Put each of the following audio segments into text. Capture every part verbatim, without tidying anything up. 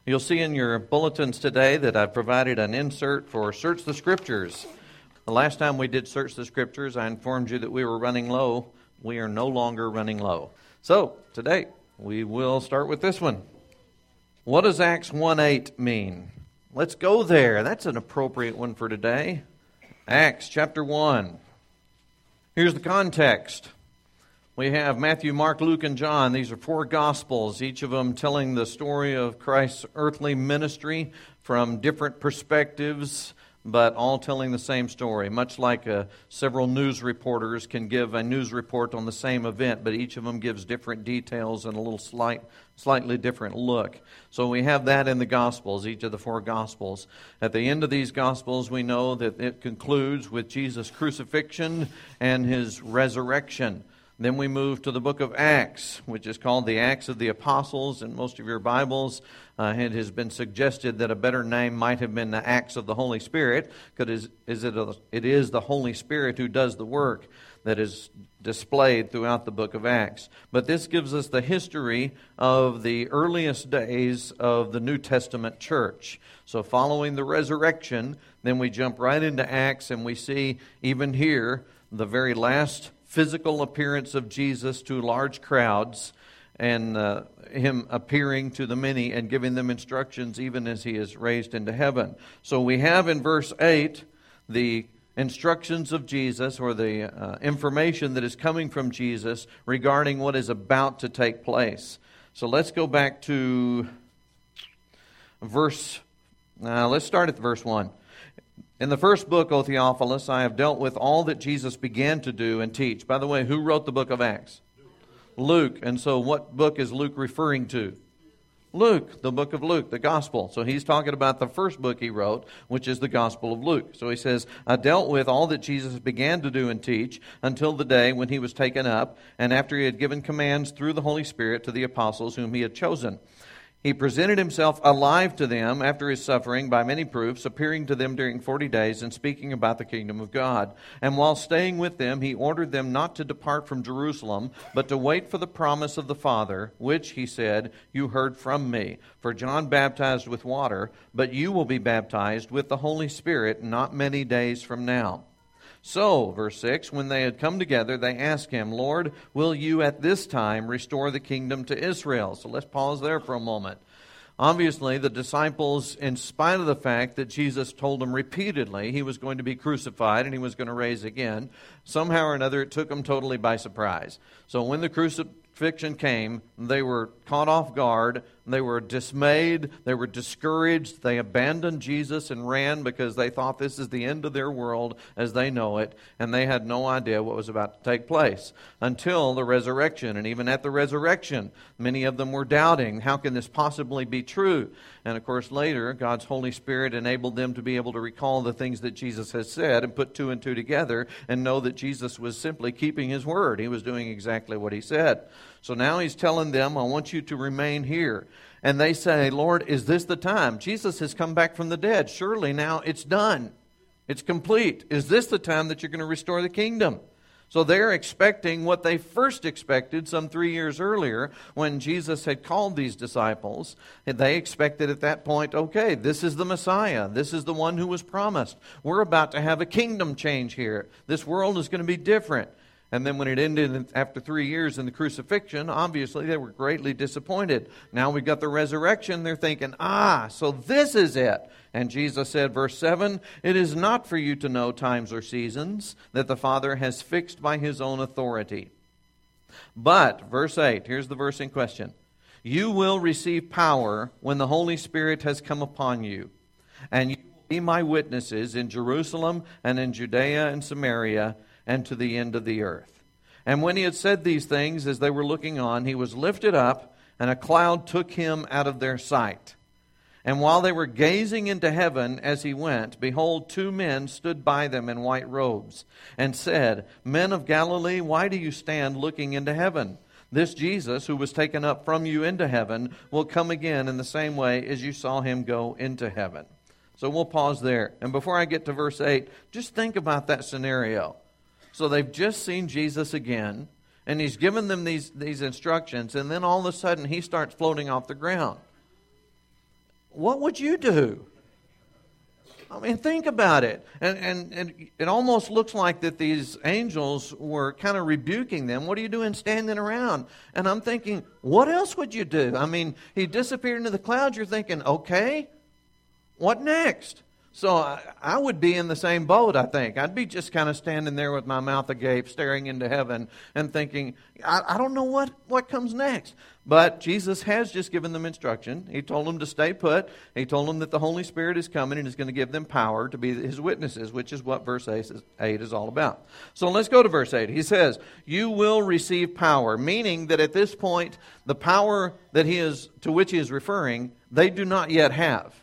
You'll see in your bulletins today that I've provided an insert for Search the Scriptures. The last time we did Search the Scriptures, I informed you that we were running low. We are no longer running low. So, today, we will start with this one. What does Acts one eight mean? Let's go there. That's an appropriate one for today. Acts chapter one. Here's the context. We have Matthew, Mark, Luke, and John. These are four Gospels, each of them telling the story of Christ's earthly ministry from different perspectives, but all telling the same story, much like uh, several news reporters can give a news report on the same event, but each of them gives different details and a little slight, slightly different look. So we have that in the Gospels, each of the four Gospels. At the end of these Gospels, we know that it concludes with Jesus' crucifixion and His resurrection. Then we move to the book of Acts, which is called the Acts of the Apostles in most of your Bibles. Uh, it has been suggested that a better name might have been the Acts of the Holy Spirit, because is it, a, it is the Holy Spirit who does the work that is displayed throughout the book of Acts. But this gives us the history of the earliest days of the New Testament church. So following the resurrection, then we jump right into Acts, and we see even here the very last physical appearance of Jesus to large crowds, and uh, Him appearing to the many and giving them instructions even as He is raised into heaven. So we have in verse eight the instructions of Jesus, or the uh, information that is coming from Jesus regarding what is about to take place. So let's go back to verse, uh, let's start at verse one. In the first book, O Theophilus, I have dealt with all that Jesus began to do and teach. By the way, who wrote the book of Acts? Luke. And so what book is Luke referring to? Luke, the book of Luke, the gospel. So he's talking about the first book he wrote, which is the Gospel of Luke. So he says, I dealt with all that Jesus began to do and teach until the day when He was taken up, and after He had given commands through the Holy Spirit to the apostles whom He had chosen. He presented Himself alive to them after His suffering by many proofs, appearing to them during forty days and speaking about the kingdom of God. And while staying with them, He ordered them not to depart from Jerusalem, but to wait for the promise of the Father, which, He said, you heard from me. For John baptized with water, but you will be baptized with the Holy Spirit not many days from now. So, verse six, when they had come together, they asked Him, Lord, will you at this time restore the kingdom to Israel? So let's pause there for a moment. Obviously, the disciples, in spite of the fact that Jesus told them repeatedly He was going to be crucified and He was going to rise again, somehow or another it took them totally by surprise. So when the crucifixion came, they were caught off guard. They were dismayed. They were discouraged. They abandoned Jesus and ran because they thought this is the end of their world as they know it, and they had no idea what was about to take place until the resurrection. And even at the resurrection, many of them were doubting, how can this possibly be true? And of course, later, God's Holy Spirit enabled them to be able to recall the things that Jesus has said and put two and two together and know that Jesus was simply keeping His word. He was doing exactly what He said. So now He's telling them, I want you to remain here. And they say, Lord, is this the time? Jesus has come back from the dead. Surely now it's done. It's complete. Is this the time that you're going to restore the kingdom? So they're expecting what they first expected some three years earlier when Jesus had called these disciples. And they expected at that point, okay, this is the Messiah. This is the one who was promised. We're about to have a kingdom change here. This world is going to be different. And then when it ended after three years in the crucifixion, obviously they were greatly disappointed. Now we've got the resurrection. They're thinking, ah, so this is it. And Jesus said, verse seven, it is not for you to know times or seasons that the Father has fixed by His own authority. But, verse eight, here's the verse in question. You will receive power when the Holy Spirit has come upon you. And you will be my witnesses in Jerusalem and in Judea and Samaria and to the end of the earth. And when He had said these things, as they were looking on, He was lifted up, and a cloud took Him out of their sight. And while they were gazing into heaven as He went, behold, two men stood by them in white robes, and said, Men of Galilee, why do you stand looking into heaven? This Jesus, who was taken up from you into heaven, will come again in the same way as you saw Him go into heaven. So we'll pause there. And before I get to verse eight, just think about that scenario. So they've just seen Jesus again, and He's given them these, these instructions, and then all of a sudden He starts floating off the ground. what would you do? I mean, think about it. And, and, and it almost looks like that these angels were kind of rebuking them. What are you doing standing around? And I'm thinking, what else would you do? I mean, he disappeared into the clouds. You're thinking, okay, what next? So I, I would be in the same boat, I think. I'd be just kind of standing there with my mouth agape, staring into heaven and thinking, I, I don't know what, what comes next. But Jesus has just given them instruction. He told them to stay put. He told them that the Holy Spirit is coming and is going to give them power to be His witnesses, which is what verse eight is all about. So let's go to verse eight. He says, you will receive power, meaning that at this point, the power that he is to which he is referring, they do not yet have.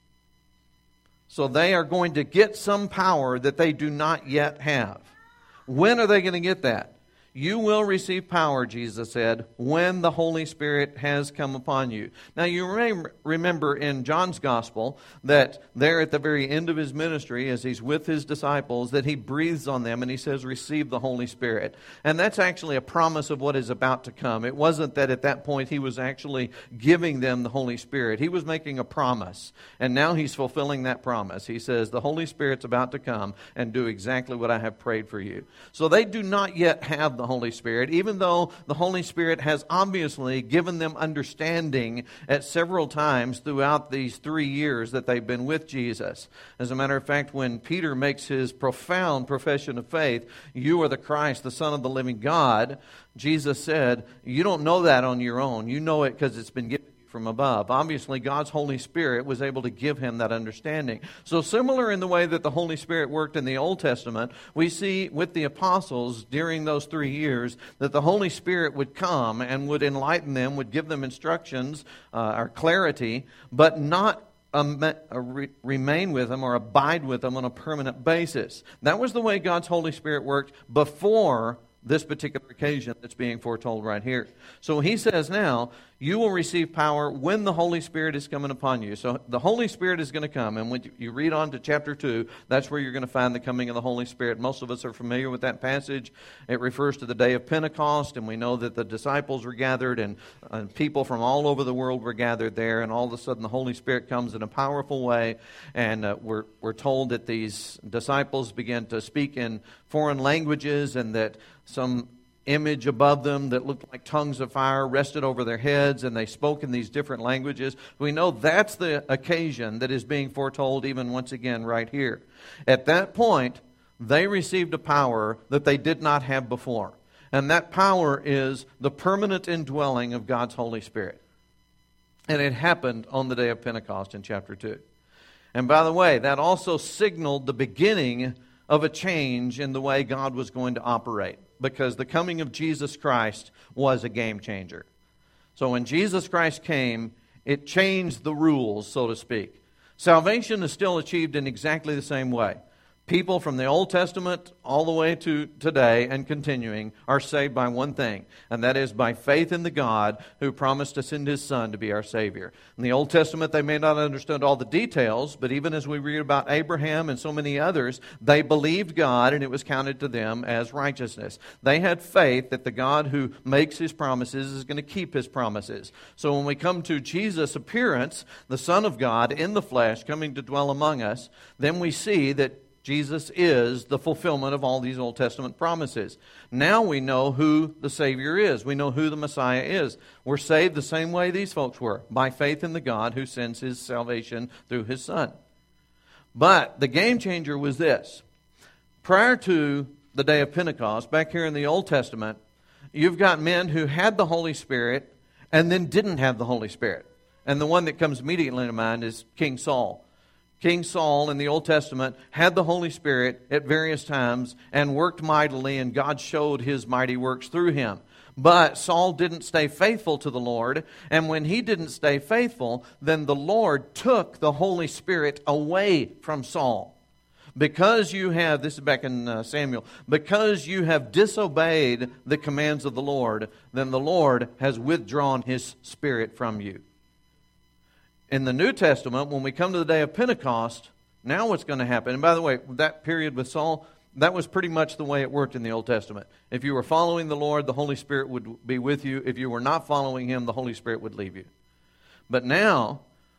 So they are going to get some power that they do not yet have. When are they going to get that? You will receive power, Jesus said, when the Holy Spirit has come upon you. Now, you may remember in John's Gospel that there at the very end of his ministry, as he's with his disciples, that he breathes on them and he says, receive the Holy Spirit. And that's actually a promise of what is about to come. It wasn't that at that point he was actually giving them the Holy Spirit. He was making a promise. And now he's fulfilling that promise. He says, the Holy Spirit's about to come and do exactly what I have prayed for you. So they do not yet have the the Holy Spirit, even though the Holy Spirit has obviously given them understanding at several times throughout these three years that they've been with Jesus. As a matter of fact, when Peter makes his profound profession of faith, you are the Christ, the Son of the living God, Jesus said, you don't know that on your own. You know it because it's been given from above. Obviously, God's Holy Spirit was able to give him that understanding. So similar in the way that the Holy Spirit worked in the Old Testament, we see with the apostles during those three years that the Holy Spirit would come and would enlighten them, would give them instructions uh, or clarity, but not Um, uh, re- remain with them or abide with them on a permanent basis. That was the way God's Holy Spirit worked before this particular occasion that's being foretold right here. So he says now, you will receive power when the Holy Spirit is coming upon you. So the Holy Spirit is going to come. And when you read on to chapter two, that's where you're going to find the coming of the Holy Spirit. Most of us are familiar with that passage. It refers to the day of Pentecost. And we know that the disciples were gathered and, and people from all over the world were gathered there. And all of a sudden the Holy Spirit comes in a powerful way. And uh, we're, we're told that these disciples began to speak in foreign languages and that some image above them that looked like tongues of fire rested over their heads, and they spoke in these different languages. We know that's the occasion that is being foretold even once again right here. At that point, they received a power that they did not have before. And that power is the permanent indwelling of God's Holy Spirit. And it happened on the day of Pentecost in chapter two. And by the way, that also signaled the beginning of a change in the way God was going to operate, because the coming of Jesus Christ was a game changer. So when Jesus Christ came, it changed the rules, so to speak. Salvation is still achieved in exactly the same way. People from the Old Testament all the way to today and continuing are saved by one thing, and that is by faith in the God who promised to send His Son to be our Savior. In the Old Testament, they may not have understood all the details, but even as we read about Abraham and so many others, they believed God and it was counted to them as righteousness. They had faith that the God who makes His promises is going to keep His promises. So when we come to Jesus' appearance, the Son of God in the flesh coming to dwell among us, then we see that Jesus is the fulfillment of all these Old Testament promises. Now we know who the Savior is. We know who the Messiah is. We're saved the same way these folks were, by faith in the God who sends His salvation through His Son. But the game changer was this. Prior to the day of Pentecost, back here in the Old Testament, you've got men who had the Holy Spirit and then didn't have the Holy Spirit. And the one that comes immediately to mind is King Saul. King Saul in the Old Testament had the Holy Spirit at various times and worked mightily, and God showed His mighty works through him. But Saul didn't stay faithful to the Lord, and when he didn't stay faithful, then the Lord took the Holy Spirit away from Saul. Because you have, this is back in uh, Samuel, because you have disobeyed the commands of the Lord, then the Lord has withdrawn His Spirit from you. In the New Testament, when we come to the day of Pentecost, now what's going to happen? And by the way, that period with Saul, that was pretty much the way it worked in the Old Testament. If you were following the Lord, the Holy Spirit would be with you. If you were not following Him, the Holy Spirit would leave you. But now,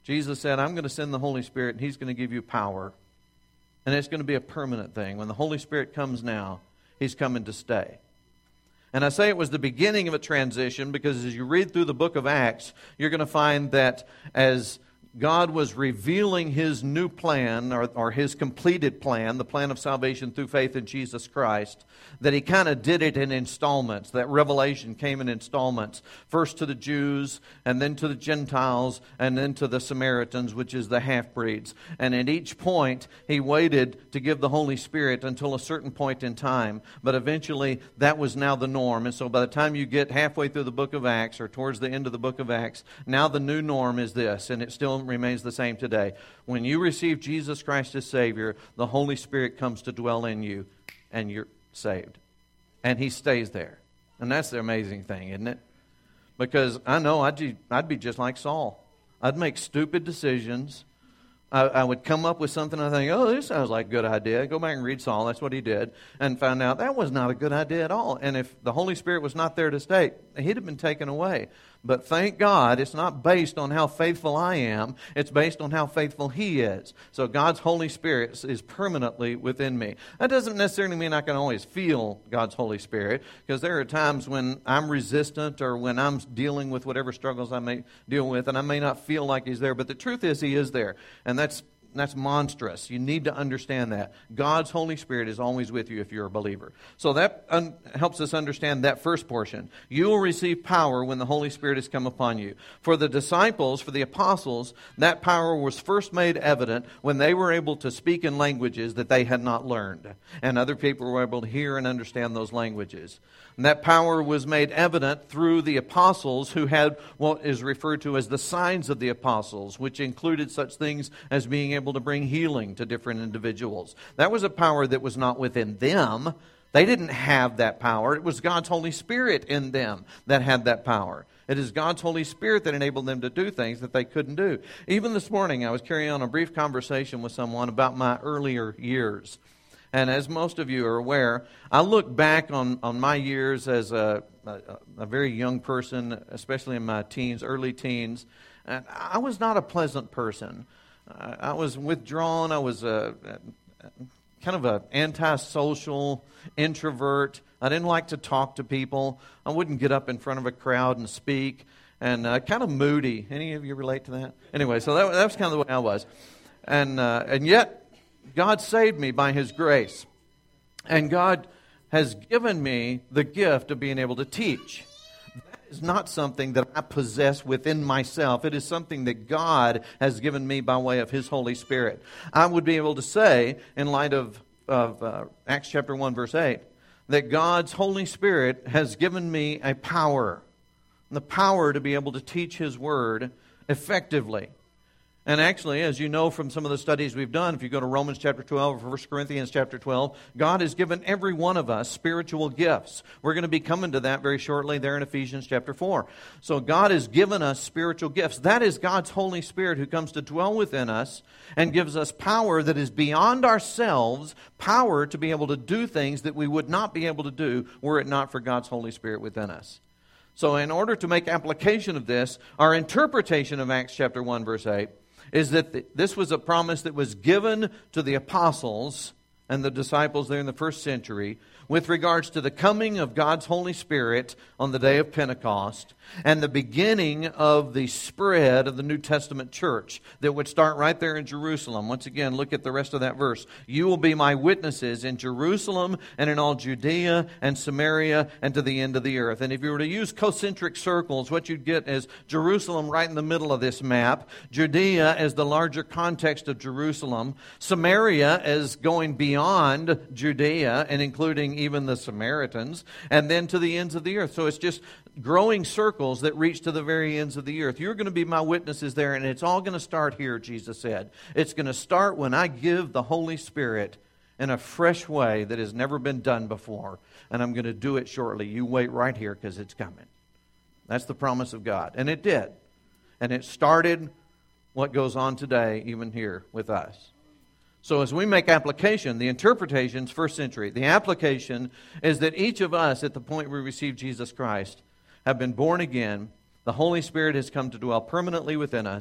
Jesus said, I'm going to send the Holy Spirit, and He's going to give you power. And it's going to be a permanent thing. When the Holy Spirit comes now, He's coming to stay. And I say it was the beginning of a transition because as you read through the book of Acts, you're going to find that as God was revealing His new plan, or, or His completed plan, the plan of salvation through faith in Jesus Christ, that He kind of did it in installments. That revelation came in installments. First to the Jews, and then to the Gentiles, and then to the Samaritans, which is the half-breeds. And at each point, He waited to give the Holy Spirit until a certain point in time. But eventually, that was now the norm. And so by the time you get halfway through the book of Acts, or towards the end of the book of Acts, now the new norm is this, and it still remains the same today. When you receive Jesus Christ as Savior, the Holy Spirit comes to dwell in you, and you're saved. And He stays there. And that's the amazing thing, isn't it? Because I know I'd be, I'd be just like Saul. I'd make stupid decisions. I, I would come up with something and I think, oh, this sounds like a good idea. Go back and read Saul. That's what he did. And found out that was not a good idea at all. And if the Holy Spirit was not there to stay, He'd have been taken away. But thank God, it's not based on how faithful I am. It's based on how faithful He is. So God's Holy Spirit is permanently within me. That doesn't necessarily mean I can always feel God's Holy Spirit, because there are times when I'm resistant or when I'm dealing with whatever struggles I may deal with, and I may not feel like He's there. But the truth is, He is there. And that's That's monstrous. You need to understand that. God's Holy Spirit is always with you if you're a believer. So that un- helps us understand that first portion. You will receive power when the Holy Spirit has come upon you. For the disciples, for the apostles, that power was first made evident when they were able to speak in languages that they had not learned. And other people were able to hear and understand those languages. And that power was made evident through the apostles who had what is referred to as the signs of the apostles, which included such things as being able to bring healing to different individuals. That was a power that was not within them. They didn't have that power. It was God's Holy Spirit in them that had that power. It is God's Holy Spirit that enabled them to do things that they couldn't do. Even this morning, I was carrying on a brief conversation with someone about my earlier years. And as most of you are aware, I look back on, on my years as a, a, a very young person, especially in my teens, early teens. And I was not a pleasant person. I was withdrawn. I was a, a kind of an antisocial introvert. I didn't like to talk to people. I wouldn't get up in front of a crowd and speak. And uh, kind of moody. Any of you relate to that? Anyway, so that, that was kind of the way I was. And uh, and yet, God saved me by His grace. And God has given me the gift of being able to teach. That is not something that I possess within myself. It is something that God has given me by way of His Holy Spirit. I would be able to say, in light of, of uh, Acts chapter one, verse eight, that God's Holy Spirit has given me a power. The power to be able to teach His Word effectively. And actually, as you know from some of the studies we've done, if you go to Romans chapter twelve or First Corinthians chapter twelve, God has given every one of us spiritual gifts. We're going to be coming to that very shortly there in Ephesians chapter four. So God has given us spiritual gifts. That is God's Holy Spirit who comes to dwell within us and gives us power that is beyond ourselves, power to be able to do things that we would not be able to do were it not for God's Holy Spirit within us. So in order to make application of this, our interpretation of Acts chapter one, verse eight, is that this was a promise that was given to the apostles and the disciples there in the first century with regards to the coming of God's Holy Spirit on the day of Pentecost and the beginning of the spread of the New Testament church that would start right there in Jerusalem. Once again, look at the rest of that verse. You will be my witnesses in Jerusalem and in all Judea and Samaria and to the end of the earth. And if you were to use concentric circles, what you'd get is Jerusalem right in the middle of this map, Judea as the larger context of Jerusalem, Samaria as going beyond Judea and including even the Samaritans, and then to the ends of the earth. So it's just growing circles that reach to the very ends of the earth. You're going to be my witnesses there, and it's all going to start here, Jesus said. It's going to start when I give the Holy Spirit in a fresh way that has never been done before, and I'm going to do it shortly. You wait right here because it's coming. That's the promise of God, and it did. And it started what goes on today, even here with us. So as we make application, the interpretation's first century. The application is that each of us at the point we receive Jesus Christ have been born again. The Holy Spirit has come to dwell permanently within us.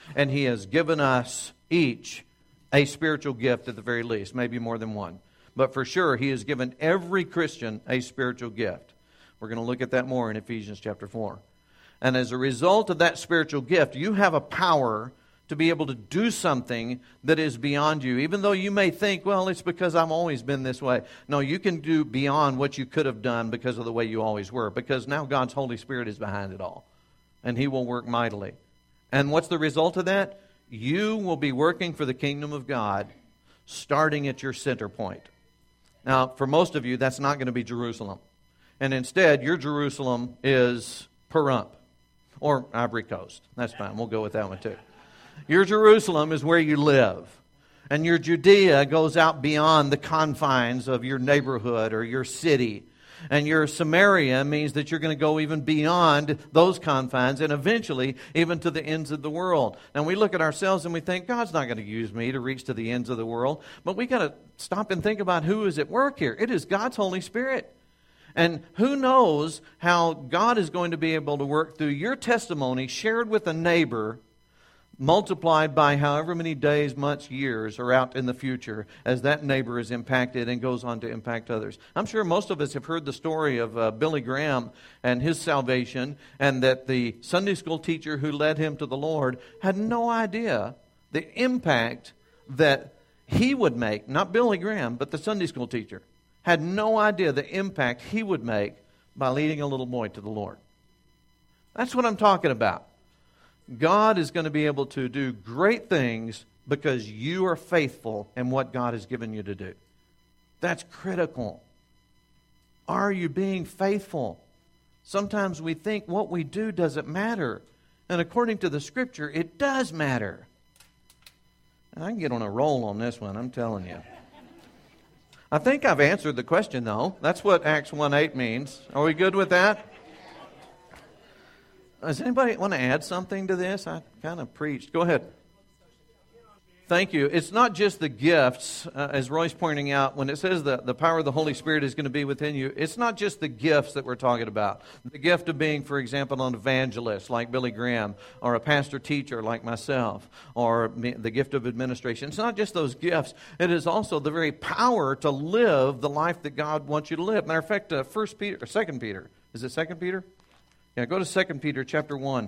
And He has given us each a spiritual gift at the very least, maybe more than one. But for sure, He has given every Christian a spiritual gift. We're going to look at that more in Ephesians chapter four. And as a result of that spiritual gift, you have a power to be able to do something that is beyond you. Even though you may think, well, it's because I've always been this way. No, you can do beyond what you could have done because of the way you always were. Because now God's Holy Spirit is behind it all. And He will work mightily. And what's the result of that? You will be working for the kingdom of God, starting at your center point. Now, for most of you, that's not going to be Jerusalem. And instead, your Jerusalem is Pahrump or Ivory Coast. That's fine. We'll go with that one too. Your Jerusalem is where you live. And your Judea goes out beyond the confines of your neighborhood or your city. And your Samaria means that you're going to go even beyond those confines and eventually even to the ends of the world. Now we look at ourselves and we think, God's not going to use me to reach to the ends of the world. But we got to stop and think about who is at work here. It is God's Holy Spirit. And who knows how God is going to be able to work through your testimony shared with a neighbor, multiplied by however many days, months, years are out in the future as that neighbor is impacted and goes on to impact others. I'm sure most of us have heard the story of uh, Billy Graham and his salvation, and that the Sunday school teacher who led him to the Lord had no idea the impact that he would make, not Billy Graham, but the Sunday school teacher, had no idea the impact he would make by leading a little boy to the Lord. That's what I'm talking about. God is going to be able to do great things because you are faithful in what God has given you to do. That's critical. Are you being faithful? Sometimes we think what we do doesn't matter. And according to the Scripture, it does matter. I can get on a roll on this one, I'm telling you. I think I've answered the question, though. That's what Acts one eight means. Are we good with that? Does anybody want to add something to this? I kind of preached. Go ahead. Thank you. It's not just the gifts, uh, as Roy's pointing out, when it says that the power of the Holy Spirit is going to be within you, it's not just the gifts that we're talking about. The gift of being, for example, an evangelist like Billy Graham, or a pastor-teacher like myself, or the gift of administration. It's not just those gifts. It is also the very power to live the life that God wants you to live. Matter of fact, uh, First Peter, or Second Peter, is it Second Peter? Yeah, go to Second Peter chapter one,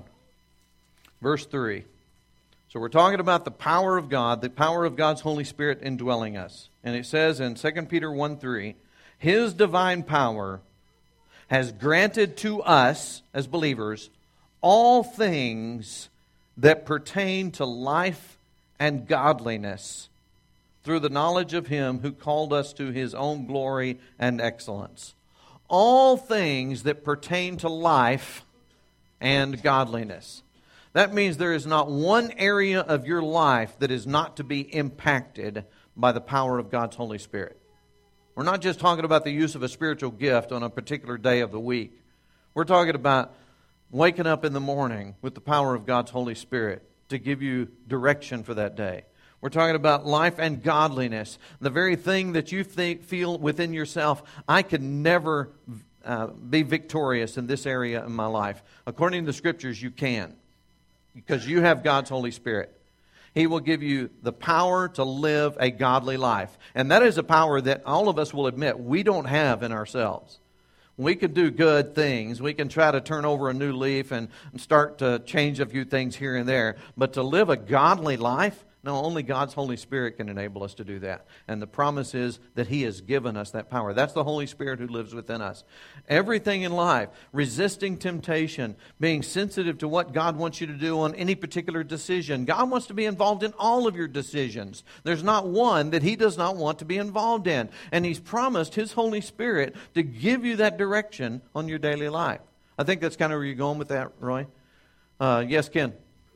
verse three. So we're talking about the power of God, the power of God's Holy Spirit indwelling us. And it says in Second Peter one three, His divine power has granted to us, as believers, all things that pertain to life and godliness through the knowledge of Him who called us to His own glory and excellence. All things that pertain to life and godliness. That means there is not one area of your life that is not to be impacted by the power of God's Holy Spirit. We're not just talking about the use of a spiritual gift on a particular day of the week. We're talking about waking up in the morning with the power of God's Holy Spirit to give you direction for that day. We're talking about life and godliness. The very thing that you think, feel within yourself, I could never uh, be victorious in this area in my life. According to the Scriptures, you can. Because you have God's Holy Spirit. He will give you the power to live a godly life. And that is a power that all of us will admit we don't have in ourselves. We can do good things. We can try to turn over a new leaf and start to change a few things here and there. But to live a godly life, no, only God's Holy Spirit can enable us to do that. And the promise is that He has given us that power. That's the Holy Spirit who lives within us. Everything in life, resisting temptation, being sensitive to what God wants you to do on any particular decision. God wants to be involved in all of your decisions. There's not one that He does not want to be involved in. And He's promised His Holy Spirit to give you that direction on your daily life. I think that's kind of where you're going with that, Roy. Uh, yes, Ken?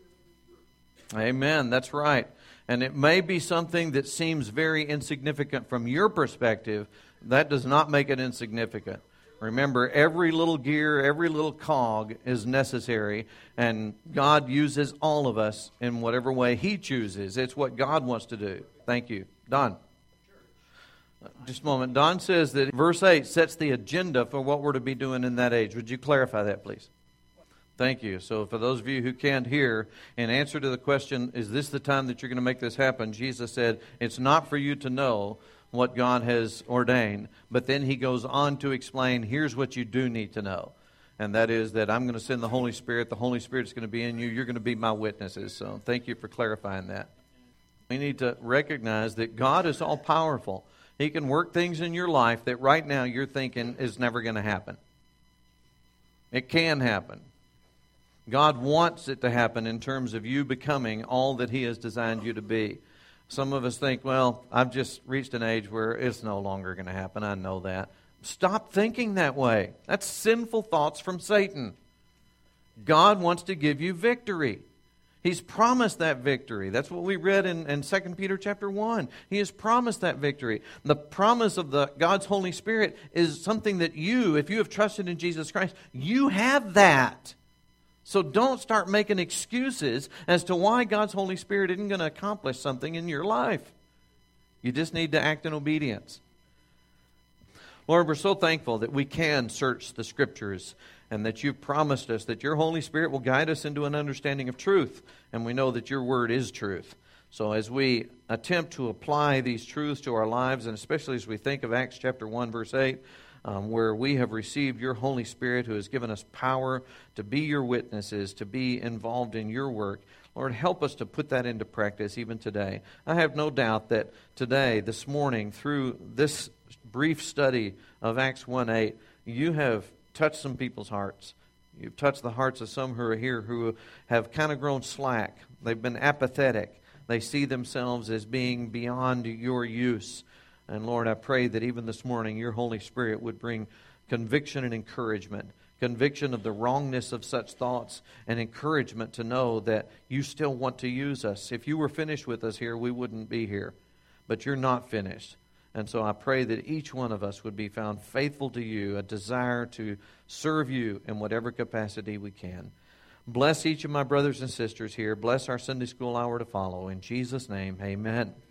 Amen. That's right. And it may be something that seems very insignificant from your perspective. That does not make it insignificant. Remember, every little gear, every little cog is necessary, and God uses all of us in whatever way He chooses. It's what God wants to do. Thank you. Don. Just a moment. Don says that verse eight sets the agenda for what we're to be doing in that age. Would you clarify that, please? Thank you. So for those of you who can't hear, in answer to the question, is this the time that you're going to make this happen? Jesus said, it's not for you to know what God has ordained. But then he goes on to explain, here's what you do need to know. And that is that I'm going to send the Holy Spirit. The Holy Spirit's going to be in you. You're going to be my witnesses. So thank you for clarifying that. We need to recognize that God is all powerful. He can work things in your life that right now you're thinking is never going to happen. It can happen. God wants it to happen in terms of you becoming all that He has designed you to be. Some of us think, well, I've just reached an age where it's no longer going to happen. I know that. Stop thinking that way. That's sinful thoughts from Satan. God wants to give you victory. He's promised that victory. That's what we read in, in Second Peter chapter one. He has promised that victory. The promise of the God's Holy Spirit is something that you, if you have trusted in Jesus Christ, you have that. So don't start making excuses as to why God's Holy Spirit isn't going to accomplish something in your life. You just need to act in obedience. Lord, we're so thankful that we can search the Scriptures and that you've promised us that your Holy Spirit will guide us into an understanding of truth. And we know that your word is truth. So as we attempt to apply these truths to our lives, and especially as we think of Acts chapter one, verse eight, um, where we have received your Holy Spirit who has given us power to be your witnesses, to be involved in your work, Lord, help us to put that into practice even today. I have no doubt that today, this morning, through this brief study of Acts one eight, you have touched some people's hearts. You've touched the hearts of some who are here who have kind of grown slack. They've been apathetic. They see themselves as being beyond your use. And Lord, I pray that even this morning your Holy Spirit would bring conviction and encouragement, conviction of the wrongness of such thoughts, and encouragement to know that you still want to use us. If you were finished with us here, we wouldn't be here. But you're not finished. And so I pray that each one of us would be found faithful to you, a desire to serve you in whatever capacity we can. Bless each of my brothers and sisters here. Bless our Sunday school hour to follow. In Jesus' name, amen.